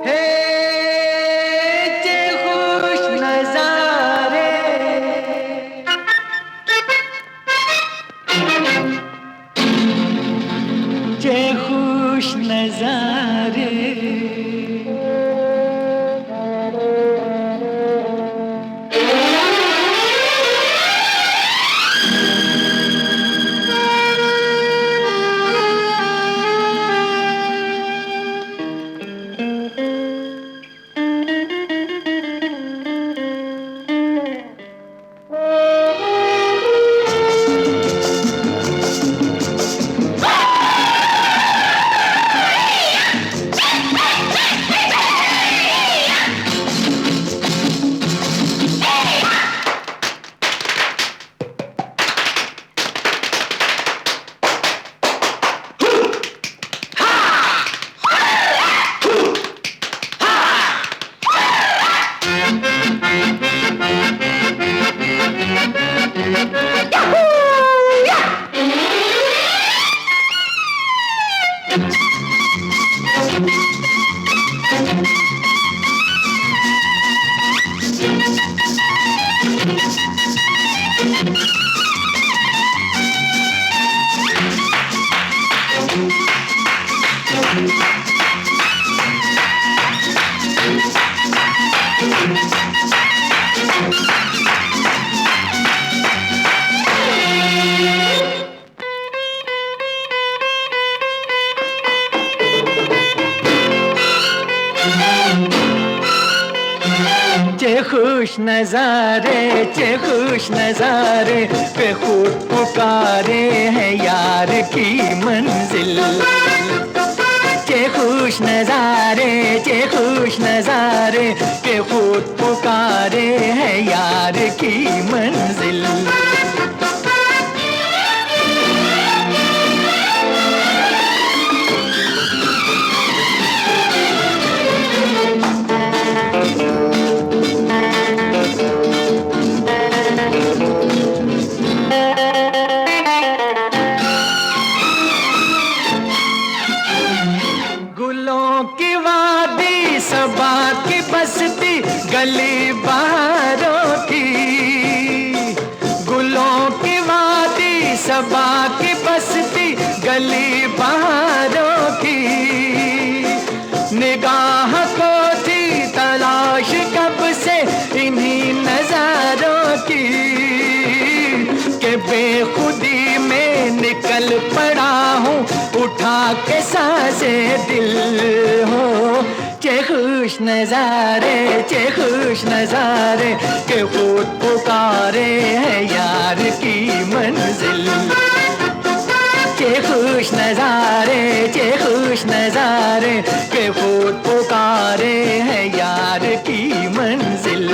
हे चे खुश नजारे, चे खुश नजारे। चे खुश नजारे, चे खुश नजारे पे खुद पुकारे हैं यार की मंजिल। चे खुश नजारे, चे खुश नजारे पे खुद पुकारे हैं यार की मंजिल। की वादी सबा की बस्ती गली बहारों की, गुलों की वादी सबा की बस्ती गली बहारों की। निगाह को थी तलाश कब से इन्हीं नजारों की, के बेखुदी में निकल पड़ा हूँ उठा के सासे दिल हो। चे खुश नजारे, चे खुश नजारे के खुद पुकारे हैं यार की मंजिल। चे खुश नजारे, चे खुश नजारे के खुद पुकारे हैं यार की मंजिल।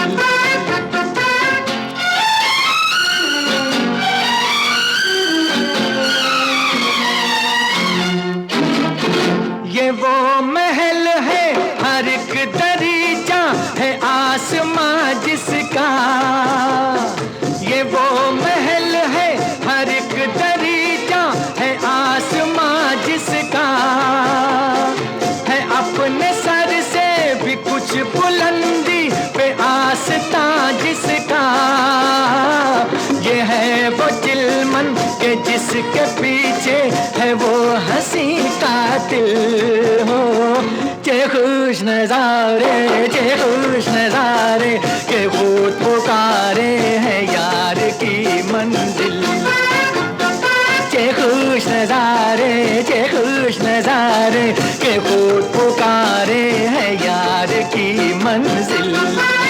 ये वो महल है हर एक दरीचा है आसमां जिसका, ये वो महल है हर एक दरीचा है आसमां जिसका। है अपने सर से भी कुछ बुलंदी पे आस्था जिसका। ये है वो चिलमन के जिसके पीछे है वो हंसी कातिल हो। चे खुश नजारे, चे खुश नजारे के खुद पुकारे हैं यार की मंजिल। चे खुश नजारे, चे खुश नजारे के खुद पुकारे हैं यार की मंजिल।